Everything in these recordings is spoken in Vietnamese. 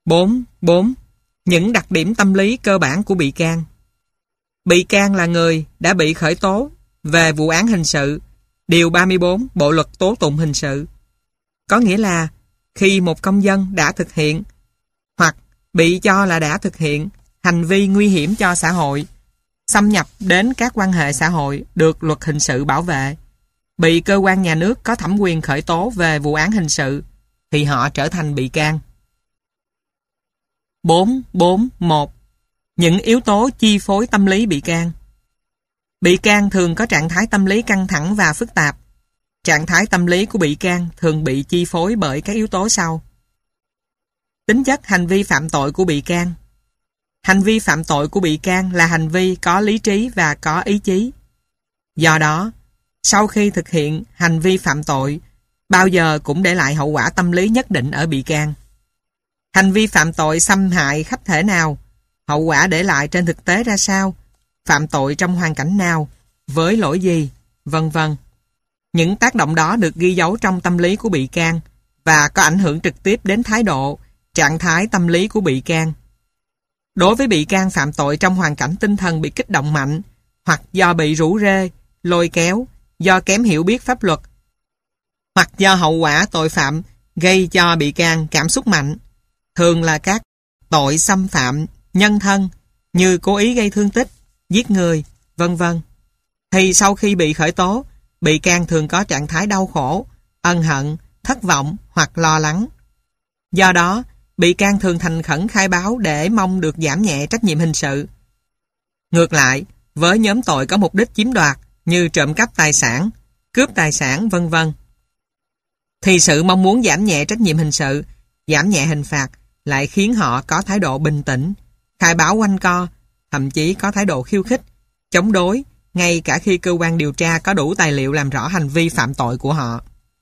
4. Những đặc điểm tâm lý cơ bản của bị can. Bị can là người đã bị khởi tố về vụ án hình sự, điều 34 Bộ luật tố tụng hình sự. Có nghĩa là khi một công dân đã thực hiện hoặc bị cho là đã thực hiện hành vi nguy hiểm cho xã hội, xâm nhập đến các quan hệ xã hội được luật hình sự bảo vệ, bị cơ quan nhà nước có thẩm quyền khởi tố về vụ án hình sự, thì họ trở thành bị can. 4.4.1 Những yếu tố chi phối tâm lý bị can. Bị can thường có trạng thái tâm lý căng thẳng và phức tạp. Trạng thái tâm lý của bị can thường bị chi phối bởi các yếu tố sau. Tính chất hành vi phạm tội của bị can. Hành vi phạm tội của bị can là hành vi có lý trí và có ý chí. Do đó, sau khi thực hiện hành vi phạm tội, bao giờ cũng để lại hậu quả tâm lý nhất định ở bị can. Hành vi phạm tội xâm hại khắp thể nào, hậu quả để lại trên thực tế ra sao, phạm tội trong hoàn cảnh nào, với lỗi gì, vân vân. Những tác động đó được ghi dấu trong tâm lý của bị can và có ảnh hưởng trực tiếp đến thái độ, trạng thái tâm lý của bị can. Đối với bị can phạm tội trong hoàn cảnh tinh thần bị kích động mạnh, hoặc do bị rủ rê, lôi kéo, do kém hiểu biết pháp luật, hoặc do hậu quả tội phạm gây cho bị can cảm xúc mạnh, thường là các tội xâm phạm nhân thân như cố ý gây thương tích, giết người, vân vân, thì sau khi bị khởi tố, bị can thường có trạng thái đau khổ, ân hận, thất vọng hoặc lo lắng. Do đó, bị can thường thành khẩn khai báo để mong được giảm nhẹ trách nhiệm hình sự. Ngược lại, với nhóm tội có mục đích chiếm đoạt như trộm cắp tài sản, cướp tài sản, vân vân, thì sự mong muốn giảm nhẹ trách nhiệm hình sự, giảm nhẹ hình phạt lại khiến họ có thái độ bình tĩnh, khai báo quanh co, thậm chí có thái độ khiêu khích, chống đối, ngay cả khi cơ quan điều tra có đủ tài liệu làm rõ hành vi phạm tội của họ.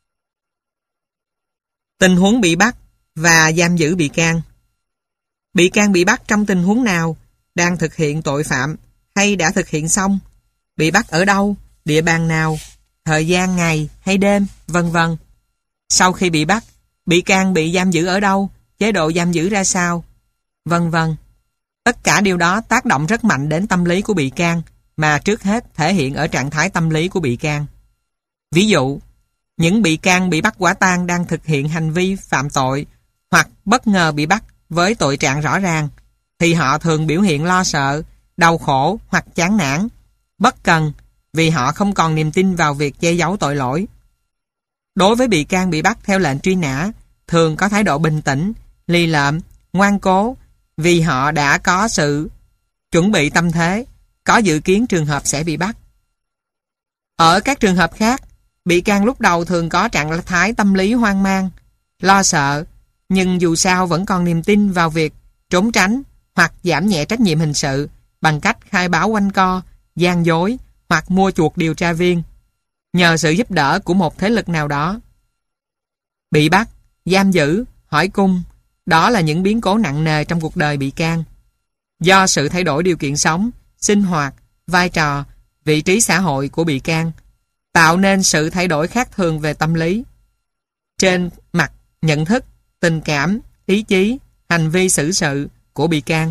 Tình huống bị bắt và giam giữ bị can. Bị can bị bắt trong tình huống nào, đang thực hiện tội phạm hay đã thực hiện xong, bị bắt ở đâu, địa bàn nào, thời gian ngày hay đêm, vân vân. Sau khi bị bắt, bị can bị giam giữ ở đâu, chế độ giam giữ ra sao, vân vân. Tất cả điều đó tác động rất mạnh đến tâm lý của bị can, mà trước hết thể hiện ở trạng thái tâm lý của bị can. Ví dụ, những bị can bị bắt quả tang đang thực hiện hành vi phạm tội hoặc bất ngờ bị bắt với tội trạng rõ ràng, thì họ thường biểu hiện lo sợ, đau khổ hoặc chán nản, bất cần vì họ không còn niềm tin vào việc che giấu tội lỗi. Đối với bị can bị bắt theo lệnh truy nã, thường có thái độ bình tĩnh, lì lợm, ngoan cố vì họ đã có sự chuẩn bị tâm thế, có dự kiến trường hợp sẽ bị bắt. Ở các trường hợp khác, bị can lúc đầu thường có trạng thái tâm lý hoang mang, lo sợ, nhưng dù sao vẫn còn niềm tin vào việc trốn tránh hoặc giảm nhẹ trách nhiệm hình sự bằng cách khai báo quanh co, gian dối hoặc mua chuộc điều tra viên, nhờ sự giúp đỡ của một thế lực nào đó. Bị bắt, giam giữ, hỏi cung, đó là những biến cố nặng nề trong cuộc đời bị can. Do sự thay đổi điều kiện sống, sinh hoạt, vai trò, vị trí xã hội của bị can, tạo nên sự thay đổi khác thường về tâm lý. Trên mặt nhận thức, tình cảm, ý chí, hành vi xử sự của bị can.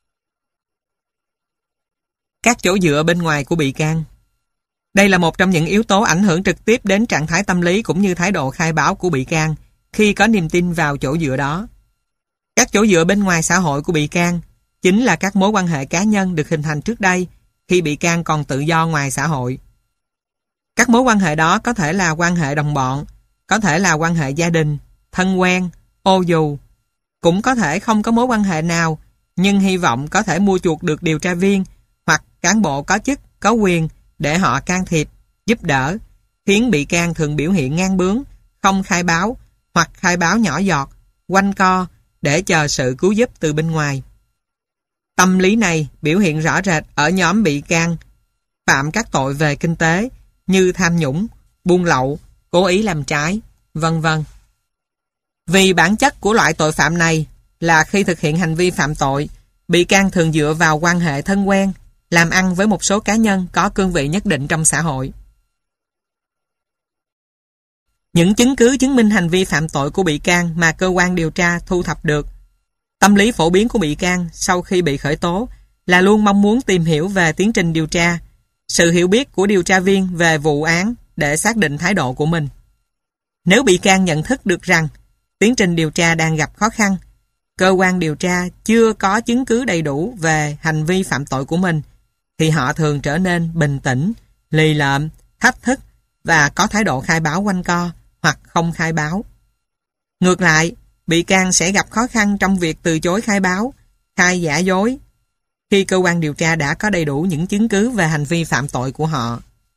Các chỗ dựa bên ngoài của bị can. Đây là một trong những yếu tố ảnh hưởng trực tiếp đến trạng thái tâm lý cũng như thái độ khai báo của bị can khi có niềm tin vào chỗ dựa đó. Các chỗ dựa bên ngoài xã hội của bị can chính là các mối quan hệ cá nhân được hình thành trước đây khi bị can còn tự do ngoài xã hội. Các mối quan hệ đó có thể là quan hệ đồng bọn, có thể là quan hệ gia đình, thân quen, ô dù, cũng có thể không có mối quan hệ nào, nhưng hy vọng có thể mua chuộc được điều tra viên hoặc cán bộ có chức, có quyền để họ can thiệp, giúp đỡ, khiến bị can thường biểu hiện ngang bướng, không khai báo hoặc khai báo nhỏ giọt, quanh co để chờ sự cứu giúp từ bên ngoài. Tâm lý này biểu hiện rõ rệt ở nhóm bị can phạm các tội về kinh tế như tham nhũng, buôn lậu, cố ý làm trái, vân vân. Vì bản chất của loại tội phạm này là khi thực hiện hành vi phạm tội, bị can thường dựa vào quan hệ thân quen, làm ăn với một số cá nhân có cương vị nhất định trong xã hội. Những chứng cứ chứng minh hành vi phạm tội của bị can mà cơ quan điều tra thu thập được. Tâm lý phổ biến của bị can sau khi bị khởi tố là luôn mong muốn tìm hiểu về tiến trình điều tra, sự hiểu biết của điều tra viên về vụ án để xác định thái độ của mình. Nếu bị can nhận thức được rằng tiến trình điều tra đang gặp khó khăn, cơ quan điều tra chưa có chứng cứ đầy đủ về hành vi phạm tội của mình, thì họ thường trở nên bình tĩnh, lì lợm, thách thức và có thái độ khai báo quanh co hoặc không khai báo. Ngược lại, bị can sẽ gặp khó khăn trong việc từ chối khai báo, khai giả dối, khi cơ quan điều tra đã có đầy đủ những chứng cứ về hành vi phạm tội của họ.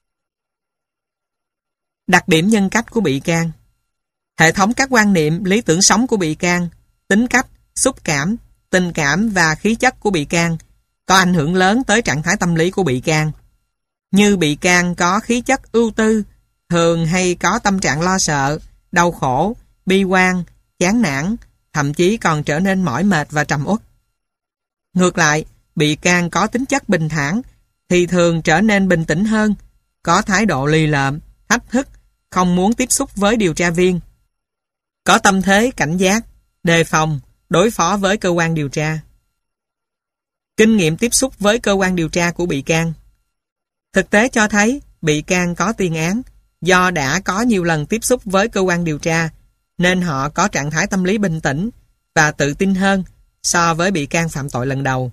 Đặc điểm nhân cách của bị can. Hệ thống các quan niệm, lý tưởng sống của bị can, tính cách, xúc cảm, tình cảm và khí chất của bị can có ảnh hưởng lớn tới trạng thái tâm lý của bị can. Như bị can có khí chất ưu tư, thường hay có tâm trạng lo sợ, đau khổ, bi quan, chán nản, thậm chí còn trở nên mỏi mệt và trầm uất. Ngược lại, bị can có tính chất bình thản thì thường trở nên bình tĩnh hơn, có thái độ lì lợm, thách thức, không muốn tiếp xúc với điều tra viên, có tâm thế cảnh giác, đề phòng, đối phó với cơ quan điều tra. Kinh nghiệm tiếp xúc với cơ quan điều tra của bị can. Thực tế cho thấy bị can có tiền án do đã có nhiều lần tiếp xúc với cơ quan điều tra nên họ có trạng thái tâm lý bình tĩnh và tự tin hơn so với bị can phạm tội lần đầu.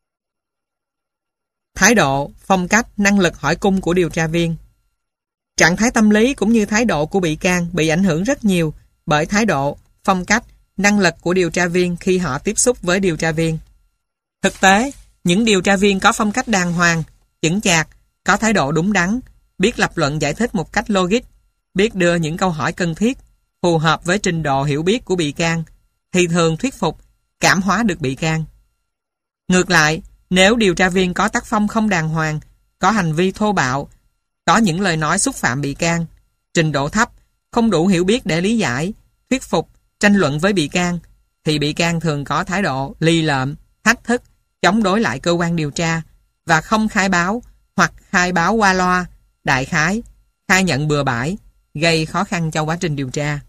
Thái độ, phong cách, năng lực hỏi cung của điều tra viên. Trạng thái tâm lý cũng như thái độ của bị can bị ảnh hưởng rất nhiều bởi thái độ, phong cách, năng lực của điều tra viên khi họ tiếp xúc với điều tra viên. Thực tế, những điều tra viên có phong cách đàng hoàng, chững chạc, có thái độ đúng đắn, biết lập luận giải thích một cách logic, biết đưa những câu hỏi cần thiết, phù hợp với trình độ hiểu biết của bị can, thì thường thuyết phục, cảm hóa được bị can. Ngược lại, nếu điều tra viên có tác phong không đàng hoàng, có hành vi thô bạo, có những lời nói xúc phạm bị can, trình độ thấp, không đủ hiểu biết để lý giải, thuyết phục, tranh luận với bị can, thì bị can thường có thái độ lì lợm, thách thức, chống đối lại cơ quan điều tra và không khai báo hoặc khai báo qua loa, đại khái, khai nhận bừa bãi, gây khó khăn cho quá trình điều tra.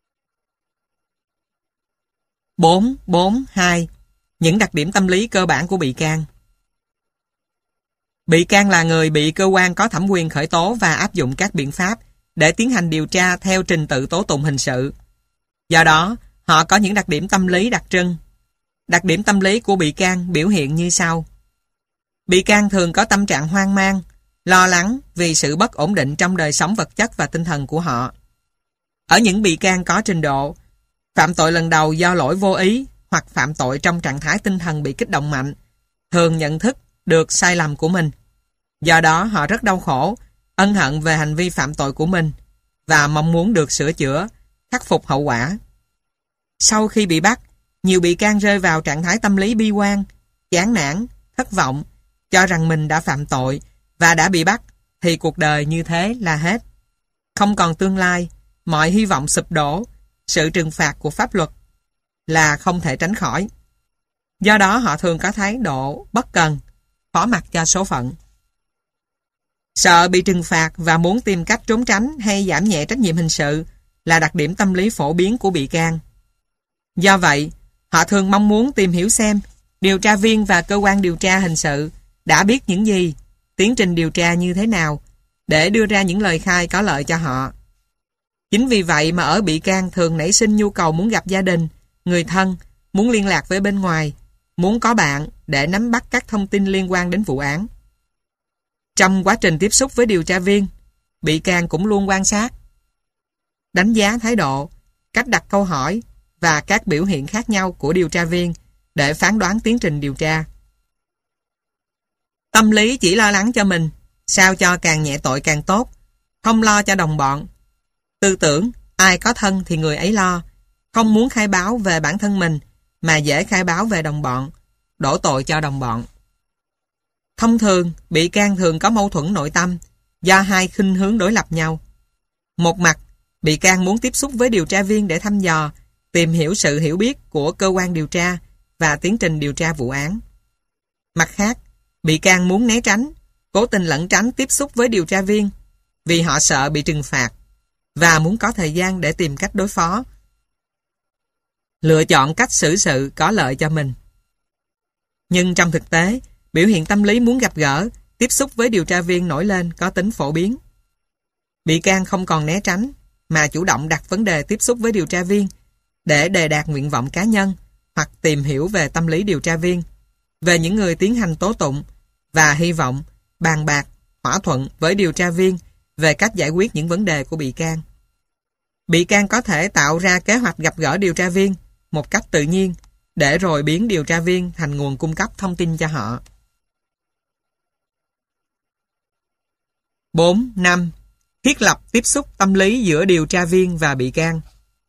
4.4.2 Những đặc điểm tâm lý cơ bản của bị can. Bị can là người bị cơ quan có thẩm quyền khởi tố và áp dụng các biện pháp để tiến hành điều tra theo trình tự tố tụng hình sự. Do đó, họ có những đặc điểm tâm lý đặc trưng. Đặc điểm tâm lý của bị can biểu hiện như sau. Bị can thường có tâm trạng hoang mang, lo lắng vì sự bất ổn định trong đời sống vật chất và tinh thần của họ. Ở những bị can có trình độ, phạm tội lần đầu do lỗi vô ý hoặc phạm tội trong trạng thái tinh thần bị kích động mạnh, thường nhận thức được sai lầm của mình. Do đó họ rất đau khổ, ân hận về hành vi phạm tội của mình và mong muốn được sửa chữa, khắc phục hậu quả. Sau khi bị bắt, nhiều bị can rơi vào trạng thái tâm lý bi quan, chán nản, thất vọng, cho rằng mình đã phạm tội và đã bị bắt thì cuộc đời như thế là hết. Không còn tương lai, mọi hy vọng sụp đổ, sự trừng phạt của pháp luật là không thể tránh khỏi. Do đó họ thường có thái độ bất cần, phó mặc cho số phận. Sợ bị trừng phạt và muốn tìm cách trốn tránh hay giảm nhẹ trách nhiệm hình sự là đặc điểm tâm lý phổ biến của bị can. Do vậy, họ thường mong muốn tìm hiểu xem điều tra viên và cơ quan điều tra hình sự đã biết những gì, tiến trình điều tra như thế nào, để đưa ra những lời khai có lợi cho họ. Chính vì vậy mà ở bị can thường nảy sinh nhu cầu muốn gặp gia đình, người thân, muốn liên lạc với bên ngoài, muốn có bạn để nắm bắt các thông tin liên quan đến vụ án. Trong quá trình tiếp xúc với điều tra viên, bị can cũng luôn quan sát, đánh giá thái độ, cách đặt câu hỏi và các biểu hiện khác nhau của điều tra viên để phán đoán tiến trình điều tra. Tâm lý chỉ lo lắng cho mình, sao cho càng nhẹ tội càng tốt, không lo cho đồng bọn. Tư tưởng, ai có thân thì người ấy lo, không muốn khai báo về bản thân mình mà dễ khai báo về đồng bọn, đổ tội cho đồng bọn. Thông thường, bị can thường có mâu thuẫn nội tâm do hai khuynh hướng đối lập nhau. Một mặt, bị can muốn tiếp xúc với điều tra viên để thăm dò, tìm hiểu sự hiểu biết của cơ quan điều tra và tiến trình điều tra vụ án. Mặt khác, bị can muốn né tránh, cố tình lẩn tránh tiếp xúc với điều tra viên vì họ sợ bị trừng phạt và muốn có thời gian để tìm cách đối phó. lựa chọn cách xử sự có lợi cho mình. Nhưng trong thực tế, biểu hiện tâm lý muốn gặp gỡ, tiếp xúc với điều tra viên nổi lên có tính phổ biến. Bị can không còn né tránh, mà chủ động đặt vấn đề tiếp xúc với điều tra viên để đề đạt nguyện vọng cá nhân hoặc tìm hiểu về tâm lý điều tra viên, về những người tiến hành tố tụng và hy vọng bàn bạc, thỏa thuận với điều tra viên về cách giải quyết những vấn đề của bị can. Bị can có thể tạo ra kế hoạch gặp gỡ điều tra viên một cách tự nhiên để rồi biến điều tra viên thành nguồn cung cấp thông tin cho họ. 4.5. Thiết lập tiếp xúc tâm lý giữa điều tra viên và bị can.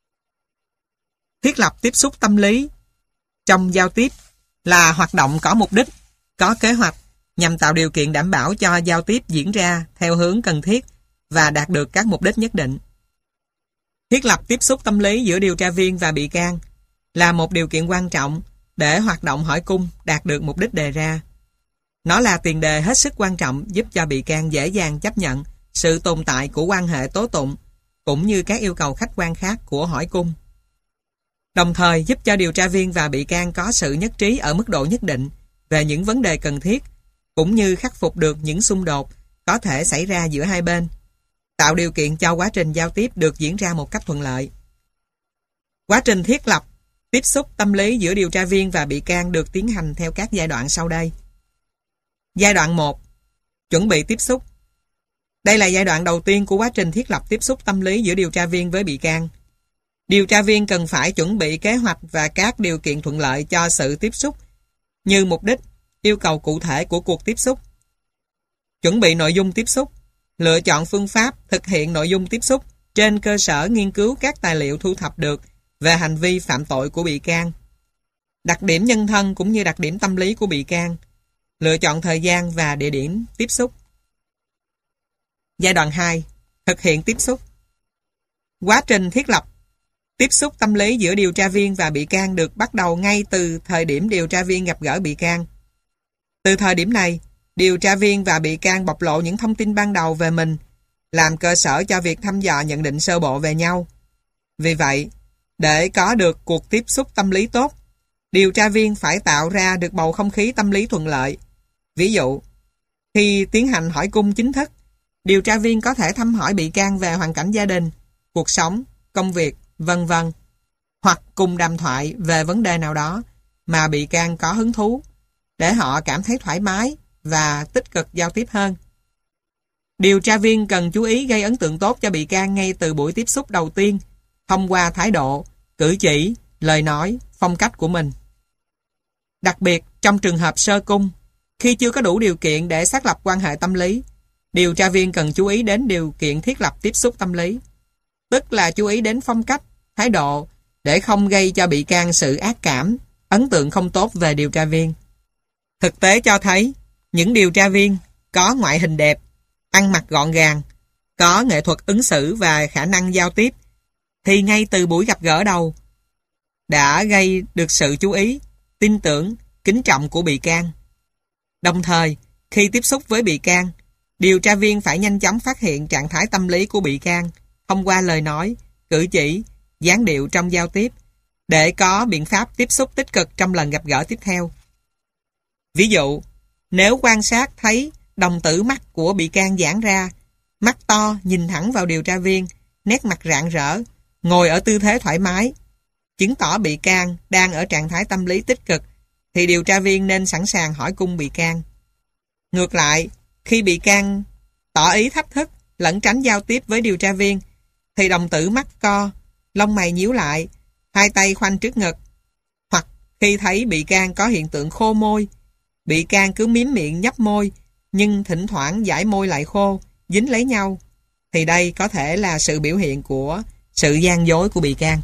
Thiết lập tiếp xúc tâm lý trong giao tiếp là hoạt động có mục đích, có kế hoạch nhằm tạo điều kiện đảm bảo cho giao tiếp diễn ra theo hướng cần thiết và đạt được các mục đích nhất định. Thiết lập tiếp xúc tâm lý giữa điều tra viên và bị can là một điều kiện quan trọng để hoạt động hỏi cung đạt được mục đích đề ra. Nó là tiền đề hết sức quan trọng giúp cho bị can dễ dàng chấp nhận sự tồn tại của quan hệ tố tụng cũng như các yêu cầu khách quan khác của hỏi cung. Đồng thời giúp cho điều tra viên và bị can có sự nhất trí ở mức độ nhất định về những vấn đề cần thiết cũng như khắc phục được những xung đột có thể xảy ra giữa hai bên, tạo điều kiện cho quá trình giao tiếp được diễn ra một cách thuận lợi. Quá trình thiết lập tiếp xúc tâm lý giữa điều tra viên và bị can được tiến hành theo các giai đoạn sau đây. Giai đoạn 1. Chuẩn bị tiếp xúc. Đây là giai đoạn đầu tiên của quá trình thiết lập tiếp xúc tâm lý giữa điều tra viên với bị can. Điều tra viên cần phải chuẩn bị kế hoạch và các điều kiện thuận lợi cho sự tiếp xúc, như mục đích, yêu cầu cụ thể của cuộc tiếp xúc. Chuẩn bị nội dung tiếp xúc, lựa chọn phương pháp thực hiện nội dung tiếp xúc trên cơ sở nghiên cứu các tài liệu thu thập được về hành vi phạm tội của bị can, đặc điểm nhân thân cũng như đặc điểm tâm lý của bị can, lựa chọn thời gian và địa điểm tiếp xúc. Giai đoạn 2. Thực hiện tiếp xúc. Quá trình thiết lập tiếp xúc tâm lý giữa điều tra viên và bị can được bắt đầu ngay từ thời điểm điều tra viên gặp gỡ bị can. Từ thời điểm này, điều tra viên và bị can bộc lộ những thông tin ban đầu về mình, làm cơ sở cho việc thăm dò nhận định sơ bộ về nhau. Vì vậy, để có được cuộc tiếp xúc tâm lý tốt, điều tra viên phải tạo ra được bầu không khí tâm lý thuận lợi. Ví dụ, khi tiến hành hỏi cung chính thức, điều tra viên có thể thăm hỏi bị can về hoàn cảnh gia đình, cuộc sống, công việc, vân vân, hoặc cùng đàm thoại về vấn đề nào đó mà bị can có hứng thú, để họ cảm thấy thoải mái và tích cực giao tiếp hơn. Điều tra viên cần chú ý gây ấn tượng tốt cho bị can ngay từ buổi tiếp xúc đầu tiên, thông qua thái độ, cử chỉ, lời nói, phong cách của mình. Đặc biệt, trong trường hợp sơ cung, khi chưa có đủ điều kiện để xác lập quan hệ tâm lý, điều tra viên cần chú ý đến điều kiện thiết lập tiếp xúc tâm lý, tức là chú ý đến phong cách, thái độ, để không gây cho bị can sự ác cảm, ấn tượng không tốt về điều tra viên. Thực tế cho thấy, những điều tra viên có ngoại hình đẹp, ăn mặc gọn gàng, có nghệ thuật ứng xử và khả năng giao tiếp, thì ngay từ buổi gặp gỡ đầu đã gây được sự chú ý, tin tưởng, kính trọng của bị can. Đồng thời, khi tiếp xúc với bị can, điều tra viên phải nhanh chóng phát hiện trạng thái tâm lý của bị can thông qua lời nói, cử chỉ, dáng điệu trong giao tiếp, để có biện pháp tiếp xúc tích cực trong lần gặp gỡ tiếp theo. Ví dụ, nếu quan sát thấy đồng tử mắt của bị can giãn ra, mắt to nhìn thẳng vào điều tra viên, nét mặt rạng rỡ, ngồi ở tư thế thoải mái, chứng tỏ bị can đang ở trạng thái tâm lý tích cực, thì điều tra viên nên sẵn sàng hỏi cung bị can. Ngược lại, khi bị can tỏ ý thách thức, lẩn tránh giao tiếp với điều tra viên, thì đồng tử mắt co, lông mày nhíu lại, hai tay khoanh trước ngực, hoặc khi thấy bị can có hiện tượng khô môi, bị can cứ mím miệng nhấp môi, nhưng thỉnh thoảng dãi môi lại khô, dính lấy nhau, thì đây có thể là sự biểu hiện của sự gian dối của bị can.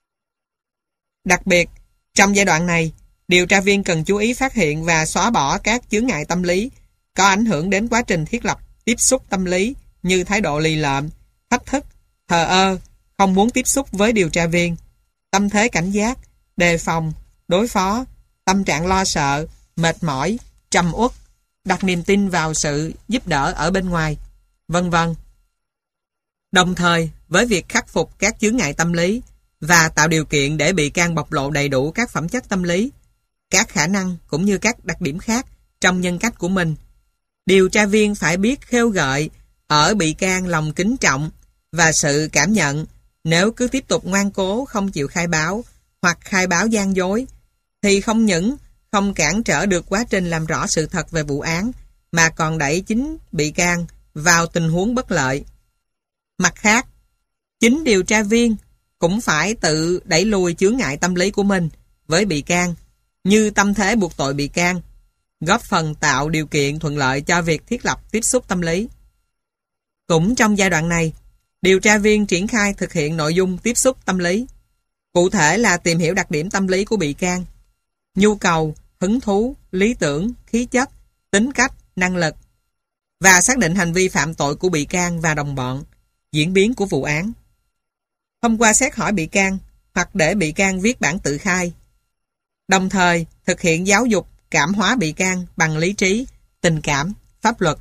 Đặc biệt, trong giai đoạn này, điều tra viên cần chú ý phát hiện và xóa bỏ các chướng ngại tâm lý có ảnh hưởng đến quá trình thiết lập tiếp xúc tâm lý, như thái độ lì lợm, thách thức, thờ ơ, không muốn tiếp xúc với điều tra viên, tâm thế cảnh giác, đề phòng, đối phó, tâm trạng lo sợ, mệt mỏi, trầm uất, đặt niềm tin vào sự giúp đỡ ở bên ngoài, vân vân. Đồng thời, với việc khắc phục các chướng ngại tâm lý, và tạo điều kiện để bị can bộc lộ đầy đủ các phẩm chất tâm lý, các khả năng cũng như các đặc điểm khác trong nhân cách của mình. Điều tra viên phải biết khêu gợi ở bị can lòng kính trọng và sự cảm nhận. Nếu cứ tiếp tục ngoan cố không chịu khai báo hoặc khai báo gian dối, thì không những không cản trở được quá trình làm rõ sự thật về vụ án, mà còn đẩy chính bị can vào tình huống bất lợi. Mặt khác, chính điều tra viên cũng phải tự đẩy lùi chướng ngại tâm lý của mình với bị can, như tâm thế buộc tội bị can, góp phần tạo điều kiện thuận lợi cho việc thiết lập tiếp xúc tâm lý. Cũng trong giai đoạn này, điều tra viên triển khai thực hiện nội dung tiếp xúc tâm lý. Cụ thể là tìm hiểu đặc điểm tâm lý của bị can, nhu cầu, hứng thú, lý tưởng, khí chất, tính cách, năng lực, và xác định hành vi phạm tội của bị can và đồng bọn, diễn biến của vụ án. Thông qua xét hỏi bị can hoặc để bị can viết bản tự khai, đồng thời thực hiện giáo dục, cảm hóa bị can bằng lý trí, tình cảm, pháp luật.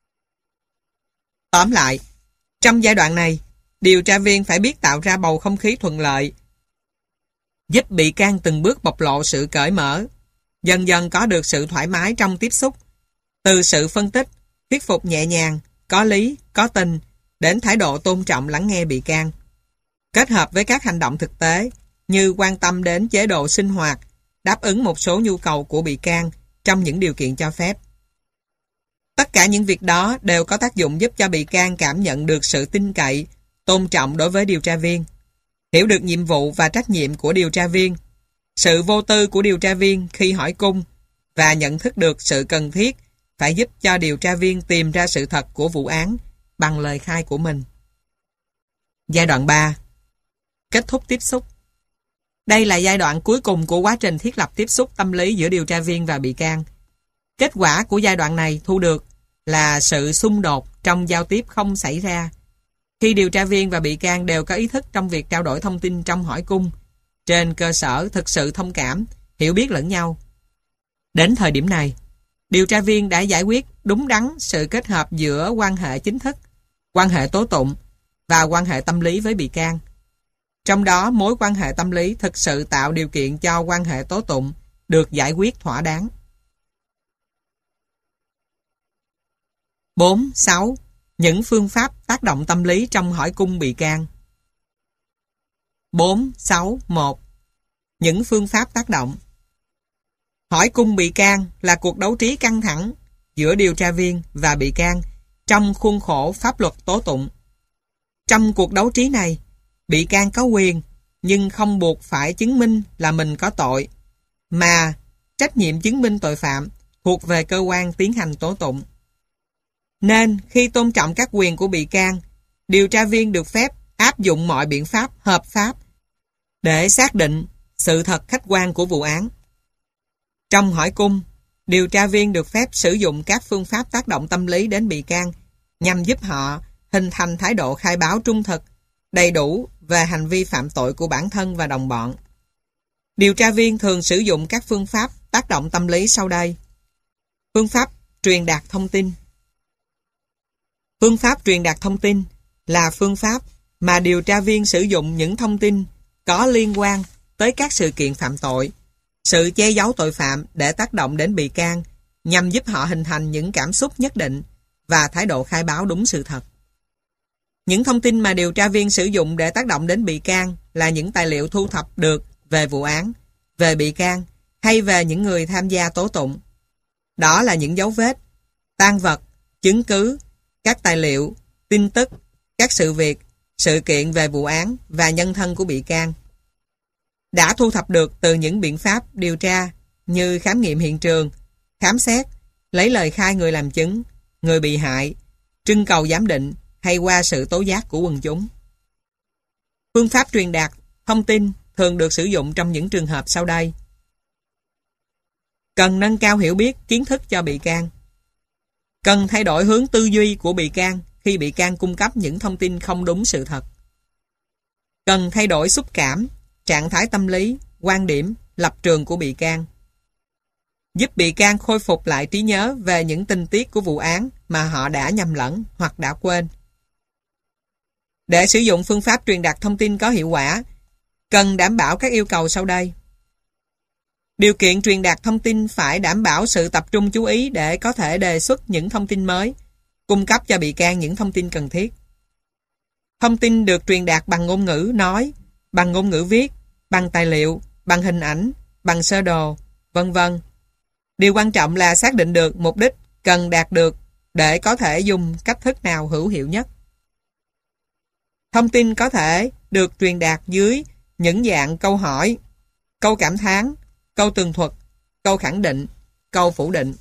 Tóm lại, trong giai đoạn này, điều tra viên phải biết tạo ra bầu không khí thuận lợi, giúp bị can từng bước bộc lộ sự cởi mở, dần dần có được sự thoải mái trong tiếp xúc, từ sự phân tích, thuyết phục nhẹ nhàng, có lý, có tình, đến thái độ tôn trọng lắng nghe bị can. Kết hợp với các hành động thực tế như quan tâm đến chế độ sinh hoạt, đáp ứng một số nhu cầu của bị can trong những điều kiện cho phép. Tất cả những việc đó đều có tác dụng giúp cho bị can cảm nhận được sự tin cậy, tôn trọng đối với điều tra viên, hiểu được nhiệm vụ và trách nhiệm của điều tra viên, sự vô tư của điều tra viên khi hỏi cung, và nhận thức được sự cần thiết phải giúp cho điều tra viên tìm ra sự thật của vụ án bằng lời khai của mình. Giai đoạn 3. Kết thúc tiếp xúc. Đây là giai đoạn cuối cùng của quá trình thiết lập tiếp xúc tâm lý giữa điều tra viên và bị can. Kết quả của giai đoạn này thu được là sự xung đột trong giao tiếp không xảy ra khi điều tra viên và bị can đều có ý thức trong việc trao đổi thông tin trong hỏi cung, trên cơ sở thực sự thông cảm, hiểu biết lẫn nhau. Đến thời điểm này, điều tra viên đã giải quyết đúng đắn sự kết hợp giữa quan hệ chính thức, quan hệ tố tụng và quan hệ tâm lý với bị can. Trong đó, mối quan hệ tâm lý thực sự tạo điều kiện cho quan hệ tố tụng được giải quyết thỏa đáng. 4.6. Những phương pháp tác động tâm lý trong hỏi cung bị can. 4.6.1. Những phương pháp tác động. Hỏi cung bị can là cuộc đấu trí căng thẳng giữa điều tra viên và bị can trong khuôn khổ pháp luật tố tụng. Trong cuộc đấu trí này, bị can có quyền nhưng không buộc phải chứng minh là mình có tội, mà trách nhiệm chứng minh tội phạm thuộc về cơ quan tiến hành tố tụng. Nên khi tôn trọng các quyền của bị can, điều tra viên được phép áp dụng mọi biện pháp hợp pháp để xác định sự thật khách quan của vụ án. Trong hỏi cung, điều tra viên được phép sử dụng các phương pháp tác động tâm lý đến bị can nhằm giúp họ hình thành thái độ khai báo trung thực, đầy đủ về hành vi phạm tội của bản thân và đồng bọn. Điều tra viên thường sử dụng các phương pháp tác động tâm lý sau đây. Phương pháp truyền đạt thông tin. Phương pháp truyền đạt thông tin là phương pháp mà điều tra viên sử dụng những thông tin có liên quan tới các sự kiện phạm tội, sự che giấu tội phạm để tác động đến bị can, nhằm giúp họ hình thành những cảm xúc nhất định và thái độ khai báo đúng sự thật. Những thông tin mà điều tra viên sử dụng để tác động đến bị can là những tài liệu thu thập được về vụ án, về bị can hay về những người tham gia tố tụng. Đó là những dấu vết, tang vật, chứng cứ, các tài liệu, tin tức, các sự việc, sự kiện về vụ án và nhân thân của bị can. Đã thu thập được từ những biện pháp điều tra như khám nghiệm hiện trường, khám xét, lấy lời khai người làm chứng, người bị hại, trưng cầu giám định hay qua sự tố giác của quần chúng. Phương pháp truyền đạt thông tin thường được sử dụng trong những trường hợp sau đây. Cần nâng cao hiểu biết, kiến thức cho bị can. Cần thay đổi hướng tư duy của bị can khi bị can cung cấp những thông tin không đúng sự thật. Cần thay đổi xúc cảm, trạng thái tâm lý, quan điểm, lập trường của bị can. Giúp bị can khôi phục lại trí nhớ về những tình tiết của vụ án mà họ đã nhầm lẫn hoặc đã quên. Để sử dụng phương pháp truyền đạt thông tin có hiệu quả, cần đảm bảo các yêu cầu sau đây. Điều kiện truyền đạt thông tin phải đảm bảo sự tập trung chú ý để có thể đề xuất những thông tin mới, cung cấp cho bị can những thông tin cần thiết. Thông tin được truyền đạt bằng ngôn ngữ nói, bằng ngôn ngữ viết, bằng tài liệu, bằng hình ảnh, bằng sơ đồ, vân vân. Điều quan trọng là xác định được mục đích cần đạt được để có thể dùng cách thức nào hữu hiệu nhất. Thông tin có thể được truyền đạt dưới những dạng câu hỏi, câu cảm thán, câu tường thuật, câu khẳng định, câu phủ định.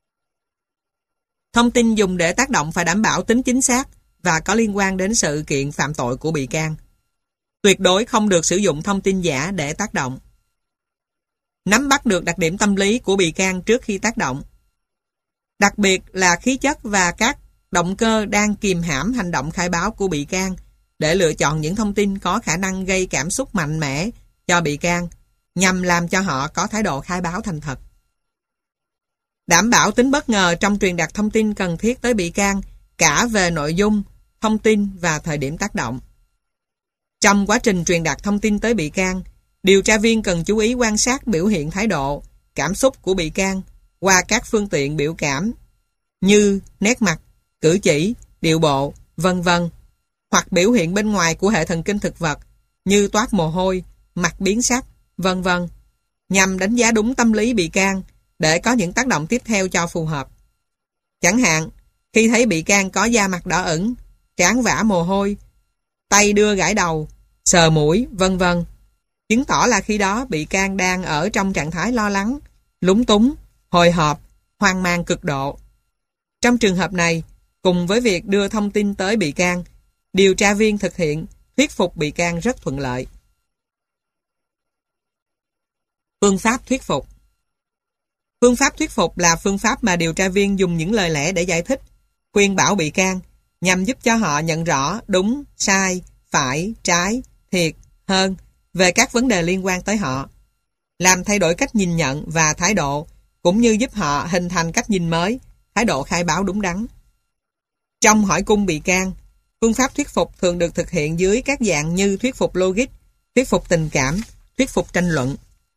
Thông tin dùng để tác động phải đảm bảo tính chính xác và có liên quan đến sự kiện phạm tội của bị can. Tuyệt đối không được sử dụng thông tin giả để tác động. Nắm bắt được đặc điểm tâm lý của bị can trước khi tác động. Đặc biệt là khí chất và các động cơ đang kìm hãm hành động khai báo của bị can để lựa chọn những thông tin có khả năng gây cảm xúc mạnh mẽ cho bị can nhằm làm cho họ có thái độ khai báo thành thật. Đảm bảo tính bất ngờ trong truyền đạt thông tin cần thiết tới bị can cả về nội dung, thông tin và thời điểm tác động. Trong quá trình truyền đạt thông tin tới bị can, điều tra viên cần chú ý quan sát biểu hiện thái độ, cảm xúc của bị can qua các phương tiện biểu cảm như nét mặt, cử chỉ, điệu bộ, vân vân, hoặc biểu hiện bên ngoài của hệ thần kinh thực vật như toát mồ hôi, mặt biến sắc, vân vân, nhằm đánh giá đúng tâm lý bị can để có những tác động tiếp theo cho phù hợp. Chẳng hạn, khi thấy bị can có da mặt đỏ ửng, trán vã mồ hôi, tay đưa gãi đầu, sờ mũi, vân vân, chứng tỏ là khi đó bị can đang ở trong trạng thái lo lắng, lúng túng, hồi hộp, hoang mang cực độ. Trong trường hợp này, cùng với việc đưa thông tin tới bị can, điều tra viên thực hiện thuyết phục bị can rất thuận lợi. Phương pháp thuyết phục. Phương pháp thuyết phục là phương pháp mà điều tra viên dùng những lời lẽ để giải thích, khuyên bảo bị can, nhằm giúp cho họ nhận rõ đúng, sai, phải, trái, thiệt, hơn về các vấn đề liên quan tới họ, làm thay đổi cách nhìn nhận và thái độ, cũng như giúp họ hình thành cách nhìn mới, thái độ khai báo đúng đắn. Trong hỏi cung bị can, phương pháp thuyết phục thường được thực hiện dưới các dạng như thuyết phục logic, thuyết phục tình cảm, thuyết phục tranh luận.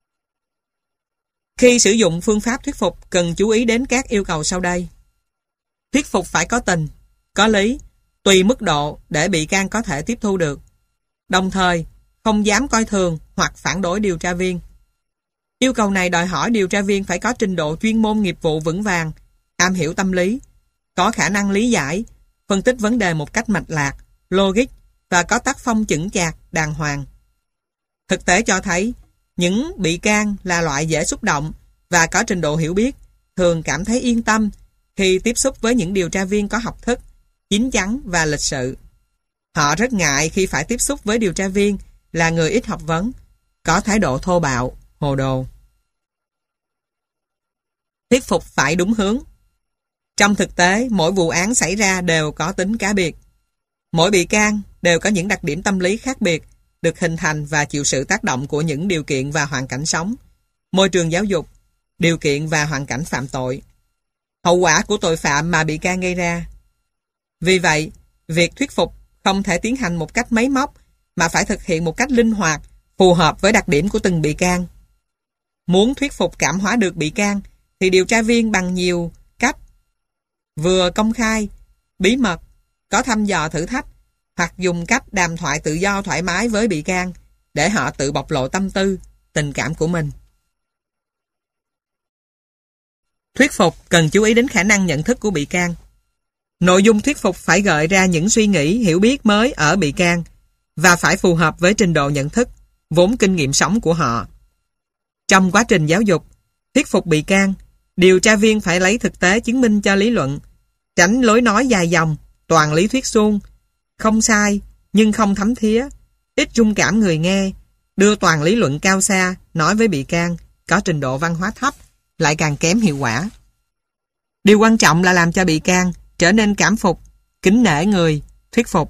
Khi sử dụng phương pháp thuyết phục cần chú ý đến các yêu cầu sau đây. Thuyết phục phải có tình, có lý, tùy mức độ để bị can có thể tiếp thu được. Đồng thời, không dám coi thường hoặc phản đối điều tra viên. Yêu cầu này đòi hỏi điều tra viên phải có trình độ chuyên môn nghiệp vụ vững vàng, am hiểu tâm lý, có khả năng lý giải, phân tích vấn đề một cách mạch lạc, logic và có tác phong chững chạc, đàng hoàng. Thực tế cho thấy, những bị can là loại dễ xúc động và có trình độ hiểu biết, thường cảm thấy yên tâm khi tiếp xúc với những điều tra viên có học thức, chín chắn và lịch sự. Họ rất ngại khi phải tiếp xúc với điều tra viên là người ít học vấn, có thái độ thô bạo, hồ đồ. Thuyết phục phải đúng hướng. Trong thực tế, mỗi vụ án xảy ra đều có tính cá biệt. Mỗi bị can đều có những đặc điểm tâm lý khác biệt, được hình thành và chịu sự tác động của những điều kiện và hoàn cảnh sống, môi trường giáo dục, điều kiện và hoàn cảnh phạm tội, hậu quả của tội phạm mà bị can gây ra. Vì vậy, việc thuyết phục không thể tiến hành một cách máy móc mà phải thực hiện một cách linh hoạt, phù hợp với đặc điểm của từng bị can. Muốn thuyết phục cảm hóa được bị can thì điều tra viên bằng nhiều cách, vừa công khai, bí mật, có thăm dò thử thách, hoặc dùng cách đàm thoại tự do thoải mái với bị can để họ tự bộc lộ tâm tư, tình cảm của mình. Thuyết phục cần chú ý đến khả năng nhận thức của bị can. Nội dung thuyết phục phải gợi ra những suy nghĩ, hiểu biết mới ở bị can và phải phù hợp với trình độ nhận thức, vốn kinh nghiệm sống của họ. Trong quá trình giáo dục, thuyết phục bị can, điều tra viên phải lấy thực tế chứng minh cho lý luận, tránh lối nói dài dòng, toàn lý thuyết suông, không sai nhưng không thấm thía, ít rung cảm người nghe, đưa toàn lý luận cao xa nói với bị can có trình độ văn hóa thấp lại càng kém hiệu quả. Điều quan trọng là làm cho bị can trở nên cảm phục, kính nể người thuyết phục.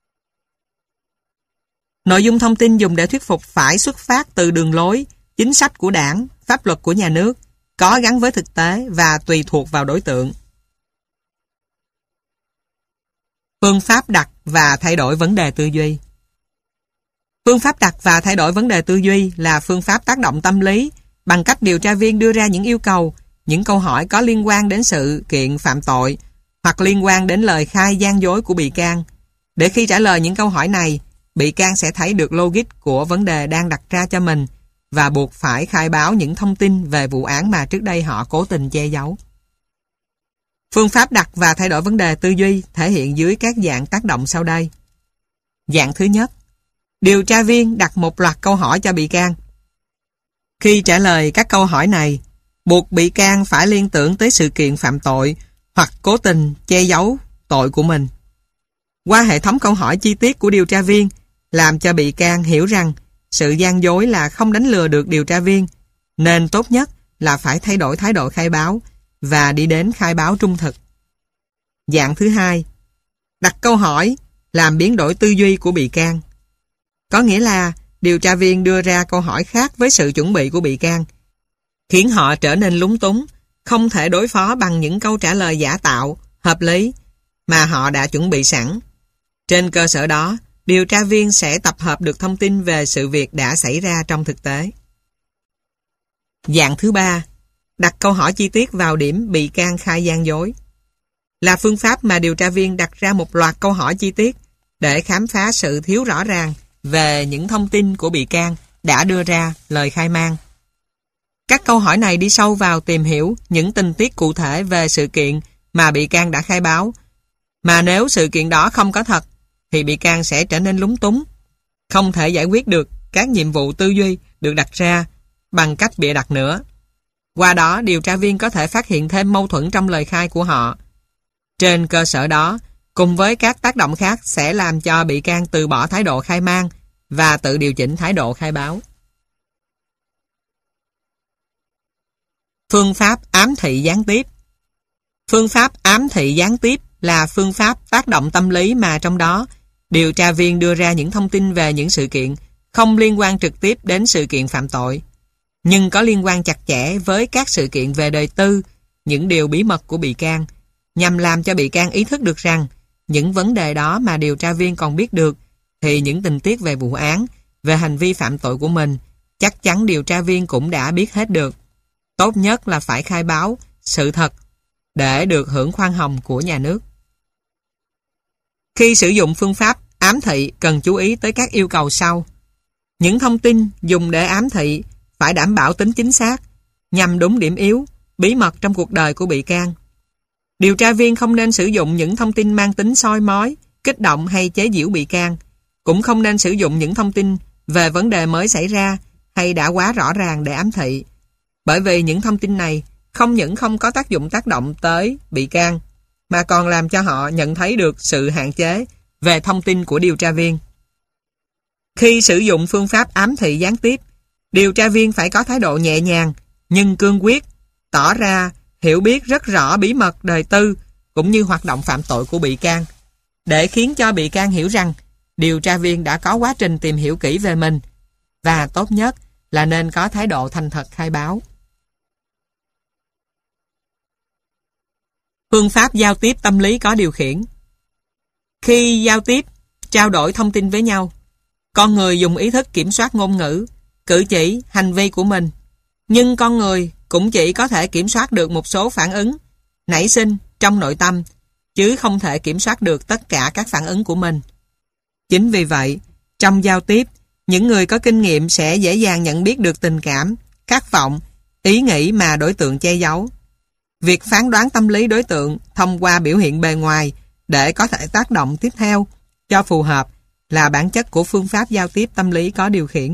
Nội dung thông tin dùng để thuyết phục phải xuất phát từ đường lối, chính sách của đảng, pháp luật của nhà nước, có gắn với thực tế và tùy thuộc vào đối tượng. Phương pháp đặt và thay đổi vấn đề tư duy. Phương pháp đặt và thay đổi vấn đề tư duy là phương pháp tác động tâm lý bằng cách điều tra viên đưa ra những yêu cầu, những câu hỏi có liên quan đến sự kiện phạm tội hoặc liên quan đến lời khai gian dối của bị can. Để khi trả lời những câu hỏi này, bị can sẽ thấy được logic của vấn đề đang đặt ra cho mình và buộc phải khai báo những thông tin về vụ án mà trước đây họ cố tình che giấu. Phương pháp đặt và thay đổi vấn đề tư duy thể hiện dưới các dạng tác động sau đây. Dạng thứ nhất, điều tra viên đặt một loạt câu hỏi cho bị can. Khi trả lời các câu hỏi này, buộc bị can phải liên tưởng tới sự kiện phạm tội hoặc cố tình che giấu tội của mình. Qua hệ thống câu hỏi chi tiết của điều tra viên, làm cho bị can hiểu rằng sự gian dối là không đánh lừa được điều tra viên, nên tốt nhất là phải thay đổi thái độ khai báo và đi đến khai báo trung thực. Dạng thứ hai, đặt câu hỏi làm biến đổi tư duy của bị can. Có nghĩa là điều tra viên đưa ra câu hỏi khác với sự chuẩn bị của bị can, khiến họ trở nên lúng túng, không thể đối phó bằng những câu trả lời giả tạo, hợp lý mà họ đã chuẩn bị sẵn. Trên cơ sở đó, điều tra viên sẽ tập hợp được thông tin về sự việc đã xảy ra trong thực tế. Dạng thứ ba, đặt câu hỏi chi tiết vào điểm bị can khai gian dối. Là phương pháp mà điều tra viên đặt ra một loạt câu hỏi chi tiết để khám phá sự thiếu rõ ràng về những thông tin của bị can đã đưa ra lời khai man. Các câu hỏi này đi sâu vào tìm hiểu những tình tiết cụ thể về sự kiện mà bị can đã khai báo, mà nếu sự kiện đó không có thật thì bị can sẽ trở nên lúng túng, không thể giải quyết được các nhiệm vụ tư duy được đặt ra bằng cách bịa đặt nữa. Qua đó, điều tra viên có thể phát hiện thêm mâu thuẫn trong lời khai của họ. Trên cơ sở đó, cùng với các tác động khác sẽ làm cho bị can từ bỏ thái độ khai man và tự điều chỉnh thái độ khai báo. Phương pháp ám thị gián tiếp. Phương pháp ám thị gián tiếp là phương pháp tác động tâm lý mà trong đó điều tra viên đưa ra những thông tin về những sự kiện không liên quan trực tiếp đến sự kiện phạm tội, nhưng có liên quan chặt chẽ với các sự kiện về đời tư, những điều bí mật của bị can, nhằm làm cho bị can ý thức được rằng những vấn đề đó mà điều tra viên còn biết được thì những tình tiết về vụ án, về hành vi phạm tội của mình chắc chắn điều tra viên cũng đã biết hết được. Tốt nhất là phải khai báo sự thật để được hưởng khoan hồng của nhà nước. Khi sử dụng phương pháp ám thị cần chú ý tới các yêu cầu sau. Những thông tin dùng để ám thị phải đảm bảo tính chính xác, nhằm đúng điểm yếu, bí mật trong cuộc đời của bị can. Điều tra viên không nên sử dụng những thông tin mang tính soi mói, kích động hay chế giễu bị can. Cũng không nên sử dụng những thông tin về vấn đề mới xảy ra hay đã quá rõ ràng để ám thị. Bởi vì những thông tin này không những không có tác dụng tác động tới bị can, mà còn làm cho họ nhận thấy được sự hạn chế về thông tin của điều tra viên. Khi sử dụng phương pháp ám thị gián tiếp, điều tra viên phải có thái độ nhẹ nhàng nhưng cương quyết, tỏ ra hiểu biết rất rõ bí mật đời tư cũng như hoạt động phạm tội của bị can, để khiến cho bị can hiểu rằng điều tra viên đã có quá trình tìm hiểu kỹ về mình, và tốt nhất là nên có thái độ thành thật khai báo. Phương pháp giao tiếp tâm lý có điều khiển. Khi giao tiếp, trao đổi thông tin với nhau, con người dùng ý thức kiểm soát ngôn ngữ, cử chỉ, hành vi của mình. Nhưng con người cũng chỉ có thể kiểm soát được một số phản ứng nảy sinh trong nội tâm, chứ không thể kiểm soát được tất cả các phản ứng của mình. Chính vì vậy, trong giao tiếp, những người có kinh nghiệm sẽ dễ dàng nhận biết được tình cảm, khát vọng, ý nghĩ mà đối tượng che giấu. Việc phán đoán tâm lý đối tượng thông qua biểu hiện bề ngoài để có thể tác động tiếp theo cho phù hợp là bản chất của phương pháp giao tiếp tâm lý có điều khiển.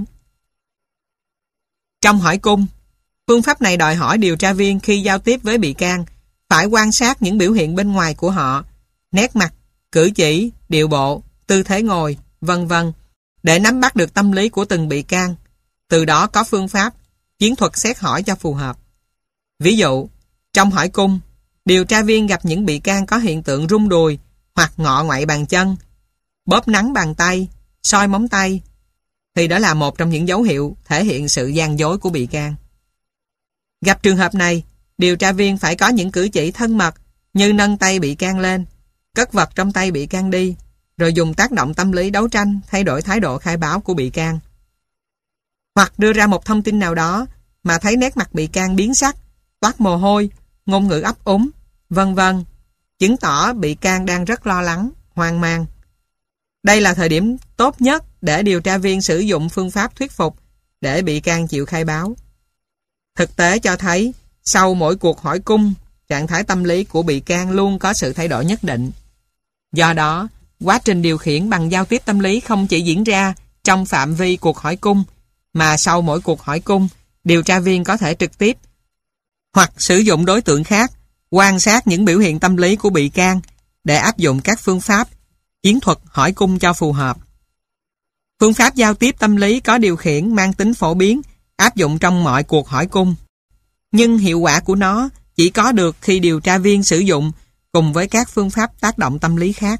Trong hỏi cung, phương pháp này đòi hỏi điều tra viên khi giao tiếp với bị can phải quan sát những biểu hiện bên ngoài của họ, nét mặt, cử chỉ, điệu bộ, tư thế ngồi, vân vân, để nắm bắt được tâm lý của từng bị can. Từ đó có phương pháp, chiến thuật xét hỏi cho phù hợp. Ví dụ, trong hỏi cung, điều tra viên gặp những bị can có hiện tượng rung đùi hoặc ngọ ngoại bàn chân, bóp nắn bàn tay, soi móng tay, thì đó là một trong những dấu hiệu thể hiện sự gian dối của bị can. Gặp trường hợp này, điều tra viên phải có những cử chỉ thân mật như nâng tay bị can lên, cất vật trong tay bị can đi, rồi dùng tác động tâm lý đấu tranh thay đổi thái độ khai báo của bị can. Hoặc đưa ra một thông tin nào đó mà thấy nét mặt bị can biến sắc, toát mồ hôi, ngôn ngữ ấp úng, vân vân, chứng tỏ bị can đang rất lo lắng, hoang mang. Đây là thời điểm tốt nhất để điều tra viên sử dụng phương pháp thuyết phục để bị can chịu khai báo. Thực tế cho thấy, sau mỗi cuộc hỏi cung, trạng thái tâm lý của bị can luôn có sự thay đổi nhất định. Do đó, quá trình điều khiển bằng giao tiếp tâm lý không chỉ diễn ra trong phạm vi cuộc hỏi cung, mà sau mỗi cuộc hỏi cung, điều tra viên có thể trực tiếp hoặc sử dụng đối tượng khác quan sát những biểu hiện tâm lý của bị can để áp dụng các phương pháp, chiến thuật hỏi cung cho phù hợp. Phương pháp giao tiếp tâm lý có điều khiển mang tính phổ biến, áp dụng trong mọi cuộc hỏi cung. Nhưng hiệu quả của nó chỉ có được khi điều tra viên sử dụng cùng với các phương pháp tác động tâm lý khác.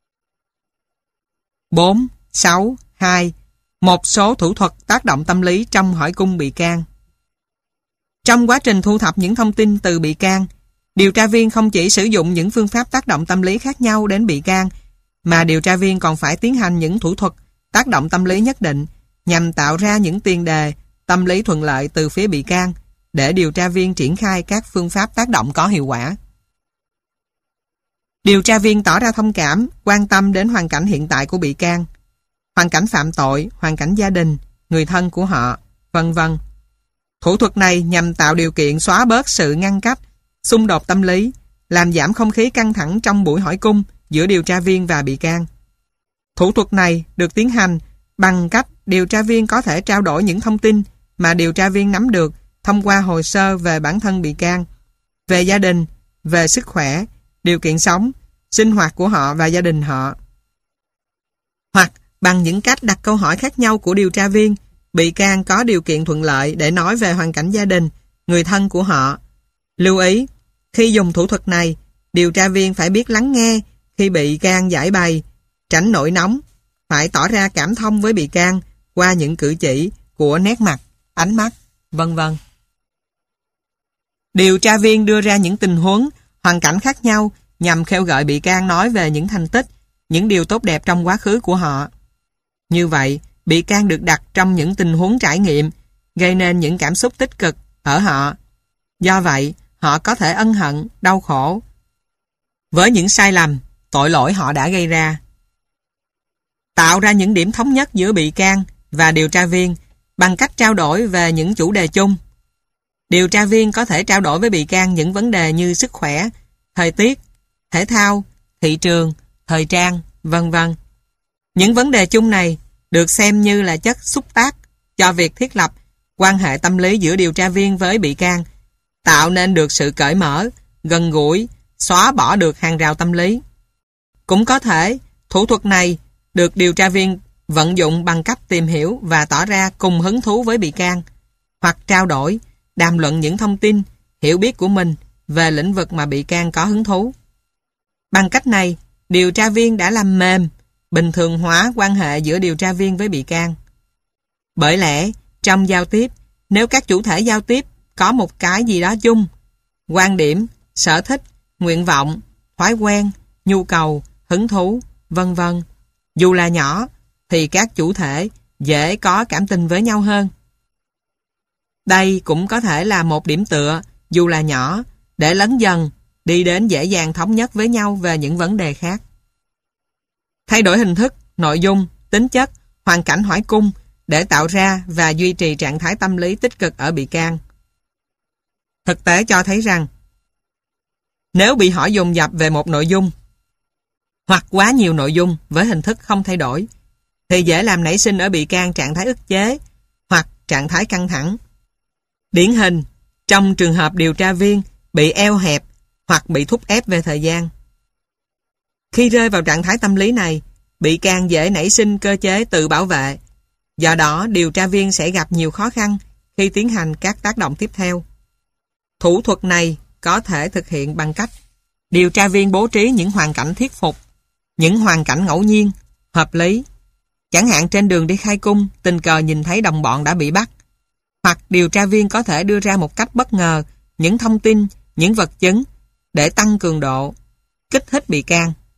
4.6.2. Một số thủ thuật tác động tâm lý trong hỏi cung bị can. Trong quá trình thu thập những thông tin từ bị can, điều tra viên không chỉ sử dụng những phương pháp tác động tâm lý khác nhau đến bị can, mà điều tra viên còn phải tiến hành những thủ thuật tác động tâm lý nhất định nhằm tạo ra những tiền đề tâm lý thuận lợi từ phía bị can để điều tra viên triển khai các phương pháp tác động có hiệu quả. Điều tra viên tỏ ra thông cảm, quan tâm đến hoàn cảnh hiện tại của bị can, hoàn cảnh phạm tội, hoàn cảnh gia đình, người thân của họ, vân vân. Thủ thuật này nhằm tạo điều kiện xóa bớt sự ngăn cách, xung đột tâm lý, làm giảm không khí căng thẳng trong buổi hỏi cung giữa điều tra viên và bị can. Thủ thuật này được tiến hành bằng cách điều tra viên có thể trao đổi những thông tin mà điều tra viên nắm được thông qua hồ sơ về bản thân bị can, về gia đình, về sức khỏe, điều kiện sống, sinh hoạt của họ và gia đình họ. Hoặc bằng những cách đặt câu hỏi khác nhau của điều tra viên, bị can có điều kiện thuận lợi để nói về hoàn cảnh gia đình, người thân của họ. Lưu ý, khi dùng thủ thuật này, điều tra viên phải biết lắng nghe khi bị can giải bày, tránh nổi nóng, phải tỏ ra cảm thông với bị can qua những cử chỉ của nét mặt, ánh mắt, vân vân. Điều tra viên đưa ra những tình huống, hoàn cảnh khác nhau nhằm khêu gợi bị can nói về những thành tích, những điều tốt đẹp trong quá khứ của họ. Như vậy, bị can được đặt trong những tình huống trải nghiệm, gây nên những cảm xúc tích cực ở họ. Do vậy, họ có thể ân hận, đau khổ với những sai lầm, tội lỗi họ đã gây ra. Tạo ra những điểm thống nhất giữa bị can và điều tra viên bằng cách trao đổi về những chủ đề chung. Điều tra viên có thể trao đổi với bị can những vấn đề như sức khỏe, thời tiết, thể thao, thị trường, thời trang, vân vân. Những vấn đề chung này được xem như là chất xúc tác cho việc thiết lập quan hệ tâm lý giữa điều tra viên với bị can, tạo nên được sự cởi mở, gần gũi, xóa bỏ được hàng rào tâm lý. Cũng có thể, thủ thuật này được điều tra viên vận dụng bằng cách tìm hiểu và tỏ ra cùng hứng thú với bị can, hoặc trao đổi, đàm luận những thông tin, hiểu biết của mình về lĩnh vực mà bị can có hứng thú. Bằng cách này, điều tra viên đã làm mềm, bình thường hóa quan hệ giữa điều tra viên với bị can. Bởi lẽ, trong giao tiếp, nếu các chủ thể giao tiếp có một cái gì đó chung, quan điểm, sở thích, nguyện vọng, thói quen, nhu cầu, hứng thú, vân vân, dù là nhỏ, thì các chủ thể dễ có cảm tình với nhau hơn. Đây cũng có thể là một điểm tựa, dù là nhỏ, để lấn dần, đi đến dễ dàng thống nhất với nhau về những vấn đề khác. Thay đổi hình thức, nội dung, tính chất, hoàn cảnh hỏi cung để tạo ra và duy trì trạng thái tâm lý tích cực ở bị can. Thực tế cho thấy rằng, nếu bị hỏi dồn dập về một nội dung, hoặc quá nhiều nội dung với hình thức không thay đổi, thì dễ làm nảy sinh ở bị can trạng thái ức chế hoặc trạng thái căng thẳng. Điển hình, trong trường hợp điều tra viên bị eo hẹp hoặc bị thúc ép về thời gian. Khi rơi vào trạng thái tâm lý này, bị can dễ nảy sinh cơ chế tự bảo vệ. Do đó, điều tra viên sẽ gặp nhiều khó khăn khi tiến hành các tác động tiếp theo. Thủ thuật này có thể thực hiện bằng cách điều tra viên bố trí những hoàn cảnh thuyết phục, những hoàn cảnh ngẫu nhiên, hợp lý. Chẳng hạn trên đường đi khai cung, tình cờ nhìn thấy đồng bọn đã bị bắt. Hoặc điều tra viên có thể đưa ra một cách bất ngờ những thông tin, những vật chứng để tăng cường độ, kích thích bị can.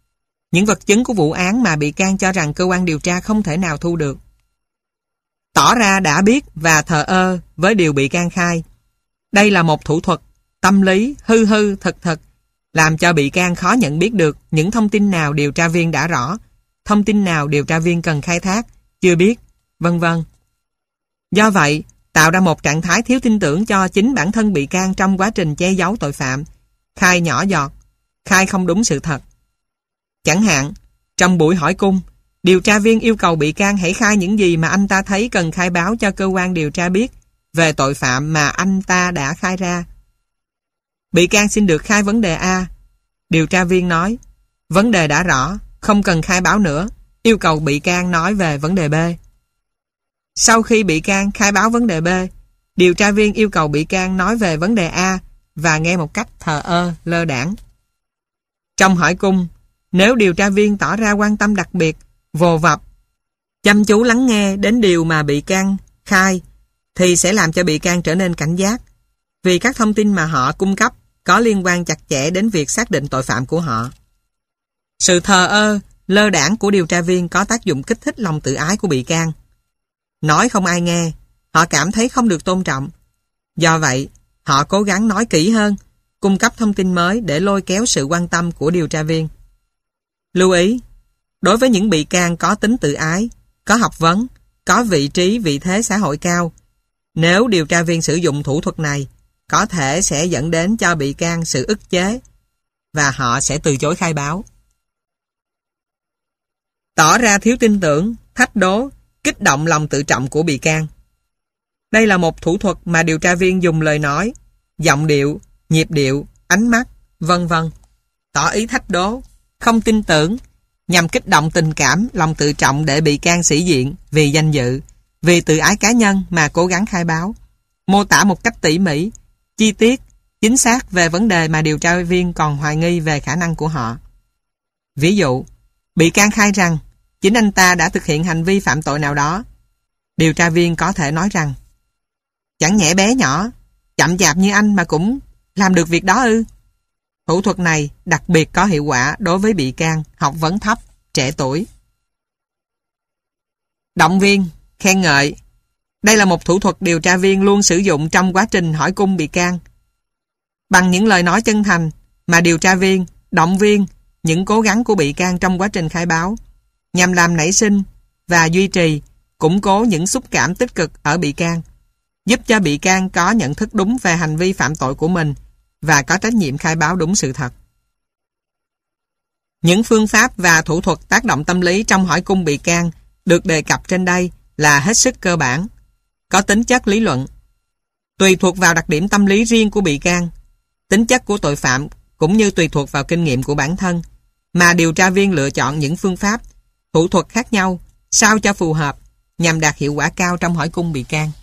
những vật chứng của vụ án mà bị can cho rằng cơ quan điều tra không thể nào thu được. Tỏ ra đã biết và thờ ơ với điều bị can khai. Đây là một thủ thuật tâm lý hư hư thực thực, làm cho bị can khó nhận biết được những thông tin nào điều tra viên đã rõ, thông tin nào điều tra viên cần khai thác, chưa biết, vân vân. Do vậy, tạo ra một trạng thái thiếu tin tưởng cho chính bản thân bị can trong quá trình che giấu tội phạm, khai nhỏ giọt, khai không đúng sự thật. Chẳng hạn, trong buổi hỏi cung, điều tra viên yêu cầu bị can hãy khai những gì mà anh ta thấy cần khai báo cho cơ quan điều tra biết về tội phạm mà anh ta đã khai ra. Bị can xin được khai vấn đề A. Điều tra viên nói, vấn đề đã rõ, không cần khai báo nữa, yêu cầu bị can nói về vấn đề B. Sau khi bị can khai báo vấn đề B, điều tra viên yêu cầu bị can nói về vấn đề A và nghe một cách thờ ơ, lơ đãng. Trong hỏi cung, nếu điều tra viên tỏ ra quan tâm đặc biệt, vồ vập, chăm chú lắng nghe đến điều mà bị can khai, thì sẽ làm cho bị can trở nên cảnh giác, vì các thông tin mà họ cung cấp có liên quan chặt chẽ đến việc xác định tội phạm của họ. Sự thờ ơ, lơ đãng của điều tra viên có tác dụng kích thích lòng tự ái của bị can. Nói không ai nghe, họ cảm thấy không được tôn trọng. Do vậy, họ cố gắng nói kỹ hơn, cung cấp thông tin mới để lôi kéo sự quan tâm của điều tra viên. Lưu ý, đối với những bị can có tính tự ái, có học vấn, có vị trí vị thế xã hội cao, nếu điều tra viên sử dụng thủ thuật này, có thể sẽ dẫn đến cho bị can sự ức chế và họ sẽ từ chối khai báo. Tỏ ra thiếu tin tưởng, thách đố, kích động lòng tự trọng của bị can. Đây là một thủ thuật mà điều tra viên dùng lời nói, giọng điệu, nhịp điệu, ánh mắt, vân vân, tỏ ý thách đố, không tin tưởng, nhằm kích động tình cảm, lòng tự trọng để bị can sĩ diện vì danh dự, vì tự ái cá nhân mà cố gắng khai báo, mô tả một cách tỉ mỉ, chi tiết, chính xác về vấn đề mà điều tra viên còn hoài nghi về khả năng của họ. Ví dụ, bị can khai rằng chính anh ta đã thực hiện hành vi phạm tội nào đó. Điều tra viên có thể nói rằng, chẳng nhẽ bé nhỏ, chậm chạp như anh mà cũng làm được việc đó ư? Thủ thuật này đặc biệt có hiệu quả đối với bị can học vấn thấp, trẻ tuổi. Động viên, khen ngợi. Đây là một thủ thuật điều tra viên luôn sử dụng trong quá trình hỏi cung bị can. Bằng những lời nói chân thành mà điều tra viên động viên những cố gắng của bị can trong quá trình khai báo, nhằm làm nảy sinh và duy trì, củng cố những xúc cảm tích cực ở bị can, giúp cho bị can có nhận thức đúng về hành vi phạm tội của mình và có trách nhiệm khai báo đúng sự thật. Những phương pháp và thủ thuật tác động tâm lý trong hỏi cung bị can được đề cập trên đây là hết sức cơ bản, có tính chất lý luận. Tùy thuộc vào đặc điểm tâm lý riêng của bị can, tính chất của tội phạm cũng như tùy thuộc vào kinh nghiệm của bản thân, mà điều tra viên lựa chọn những phương pháp, thủ thuật khác nhau sao cho phù hợp nhằm đạt hiệu quả cao trong hỏi cung bị can.